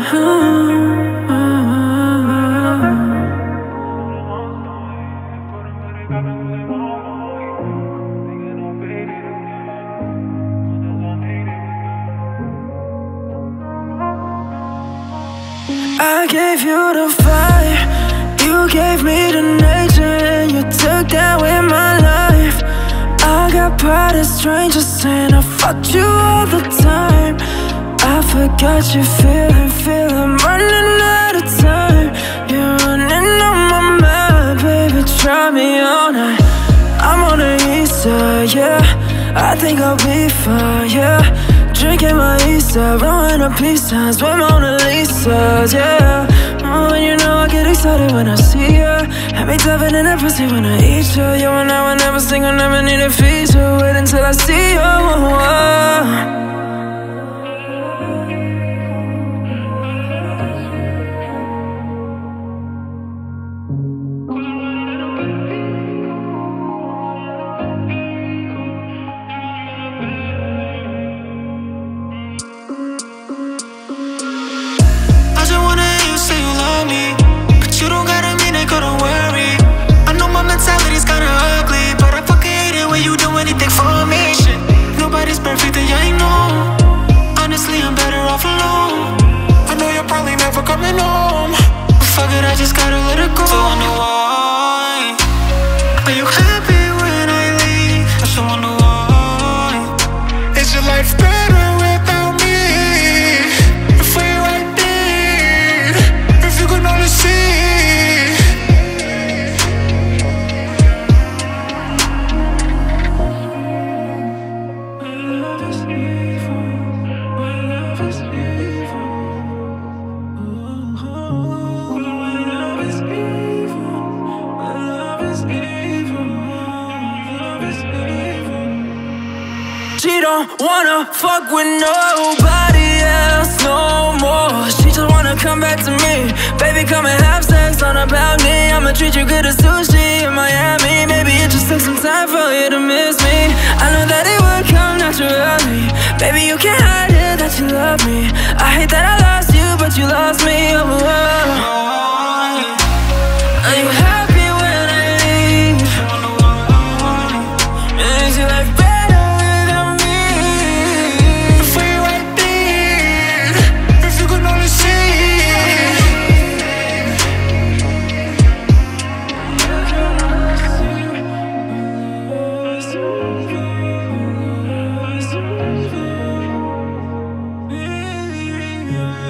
I gave you the fire, you gave me the nature, and you took that with my life. I got pride as strangers saying I fucked you all the time. I forgot your feeling, running out of time. You're running on my mind, baby, try me all night. I'm on the east side, yeah, I think I'll be fine, yeah. Drinking my Easter, blowing up peace signs with Mona Lisas, yeah. Oh, and you know I get excited when I see her. Had me diving in that pussy when I eat her. You and I will never single, never need a feature. Wait until I see you, anything for me. Shit, nobody's perfect and I know. Honestly, I'm better off alone. I know you're probably never coming home, but fuck it, I just gotta let it go. So I wonder why. Are you happy when I leave? I still wonder why. Is your life better without me? If we're right there, if you could only see. She don't wanna fuck with nobody else no more. She just wanna come back to me. Baby, come and have sex on a balcony. I'ma treat you good as sushi in Miami. Maybe it just took some time for you to miss me. I know that it would come naturally. Baby, you can't hide it that you love me. I hate that I lost you, but you lost me. Are you happy when I leave? Is your life better without me? If we're right there, if you could only see. Yeah.